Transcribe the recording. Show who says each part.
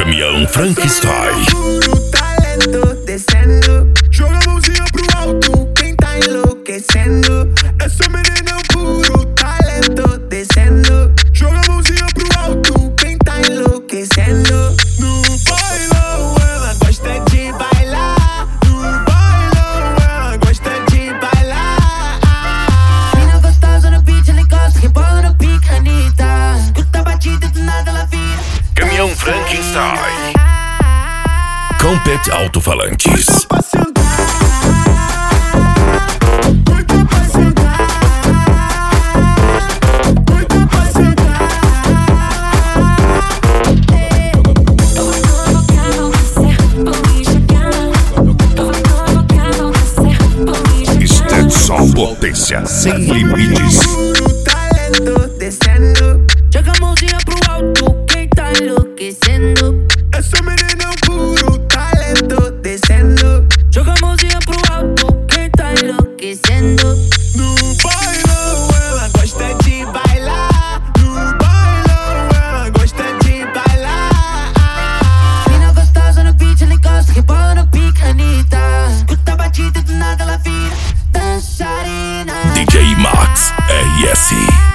Speaker 1: Caminhão Frankenstein.
Speaker 2: Puro talento descendo. Joga a mãozinha pro alto, quem tá enlouquecendo. Essa menina é um puro talento descendo. Joga a mãozinha pro alto, quem tá enlouquecendo. No bailão ela gosta de bailar. No bailão ela gosta de bailar.
Speaker 3: Mina gostosa no beat, ela encosta, rebola no pique, Anitta. Escuta a batida, do nada ela vira.
Speaker 1: Caminhão Frankenstein. Compet Alto-Falantes. Stetson Potência sem limites.
Speaker 2: Puro talento descendo.
Speaker 3: Joga a mãozinha pro alto, quem tá enlouquecendo.
Speaker 2: Essa menina é um puro talento descendo.
Speaker 3: Joga a mãozinha pro alto, quem tá enlouquecendo.
Speaker 2: No bailão ela gosta de bailar. No bailão ela gosta de bailar.
Speaker 3: Mina gostosa no beat, ela encosta, rebola no pique, Anitta. Escuta a batida, do nada ela vira dançarina.
Speaker 1: DJ Max RS.